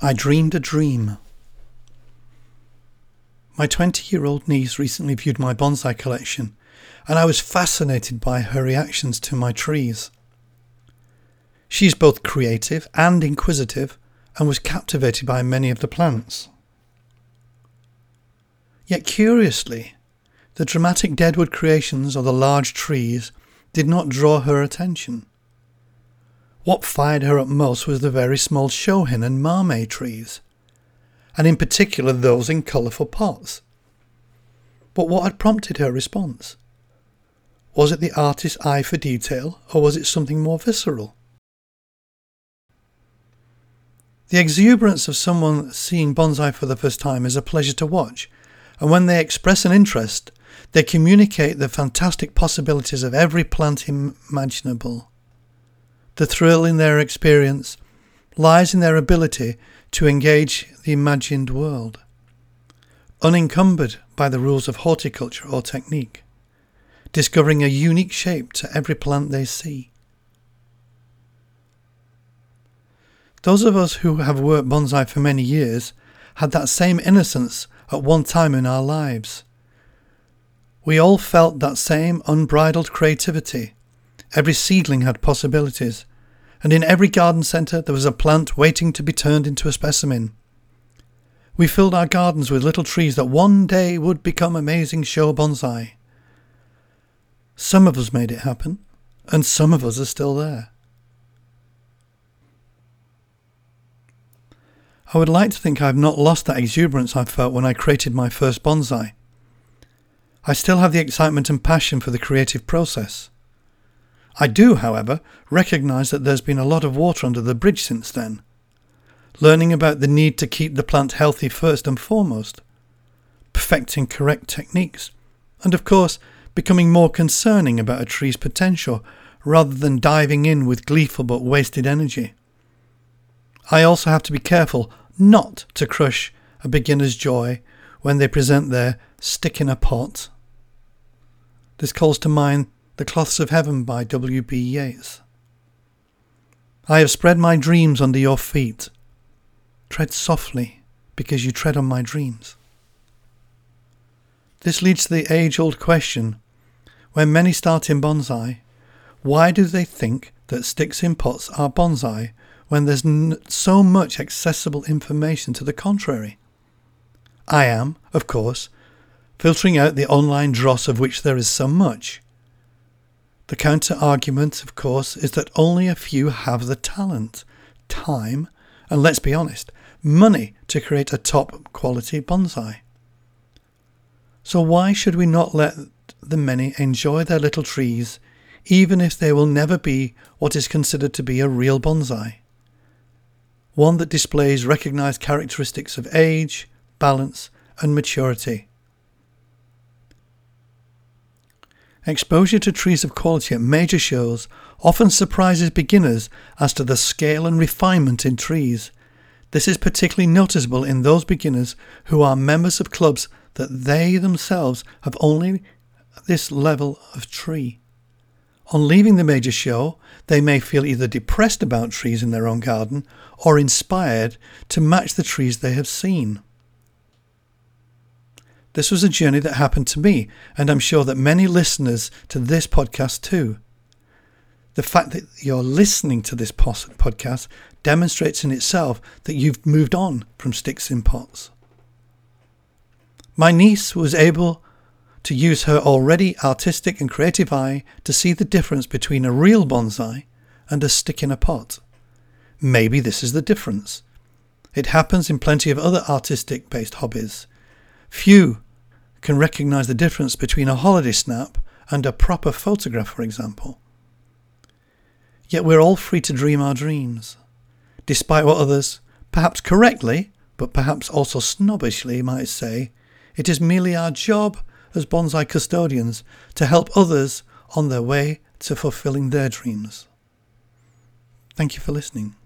I dreamed a dream. My 20-year-old niece recently viewed my bonsai collection, and I was fascinated by her reactions to my trees. She's both creative and inquisitive, and was captivated by many of the plants. Yet curiously, the dramatic deadwood creations or the large trees did not draw her attention. What fired her up most was the very small shohin and mame trees, and in particular those in colourful pots. But what had prompted her response? Was it the artist's eye for detail, or was it something more visceral? The exuberance of someone seeing bonsai for the first time is a pleasure to watch, and when they express an interest, they communicate the fantastic possibilities of every plant imaginable. The thrill in their experience lies in their ability to engage the imagined world, unencumbered by the rules of horticulture or technique, discovering a unique shape to every plant they see. Those of us who have worked bonsai for many years had that same innocence at one time in our lives. We all felt that same unbridled creativity. Every seedling had possibilities, and in every garden centre there was a plant waiting to be turned into a specimen. We filled our gardens with little trees that one day would become amazing show bonsai. Some of us made it happen, and some of us are still there. I would like to think I have not lost that exuberance I felt when I created my first bonsai. I still have the excitement and passion for the creative process. I do, however, recognise that there's been a lot of water under the bridge since then. Learning about the need to keep the plant healthy first and foremost, perfecting correct techniques, and of course becoming more concerning about a tree's potential rather than diving in with gleeful but wasted energy. I also have to be careful not to crush a beginner's joy when they present their stick in a pot. This calls to mind The Cloths of Heaven by W.B. Yeats. I have spread my dreams under your feet. Tread softly, because you tread on my dreams. This leads to the age-old question, when many start in bonsai, why do they think that sticks in pots are bonsai when there's so much accessible information to the contrary? I am, of course, filtering out the online dross of which there is so much. The counter-argument, of course, is that only a few have the talent, time, and let's be honest, money to create a top-quality bonsai. So why should we not let the many enjoy their little trees, even if they will never be what is considered to be a real bonsai? One that displays recognised characteristics of age, balance, and maturity. Exposure to trees of quality at major shows often surprises beginners as to the scale and refinement in trees. This is particularly noticeable in those beginners who are members of clubs that they themselves have only this level of tree. On leaving the major show, they may feel either depressed about trees in their own garden or inspired to match the trees they have seen. This was a journey that happened to me, and I'm sure that many listeners to this podcast too. The fact that you're listening to this podcast demonstrates in itself that you've moved on from sticks in pots. My niece was able to use her already artistic and creative eye to see the difference between a real bonsai and a stick in a pot. Maybe this is the difference. It happens in plenty of other artistic-based hobbies. Few can recognise the difference between a holiday snap and a proper photograph, for example. Yet we're all free to dream our dreams, despite what others, perhaps correctly, but perhaps also snobbishly, might say. It is merely our job as bonsai custodians to help others on their way to fulfilling their dreams. Thank you for listening.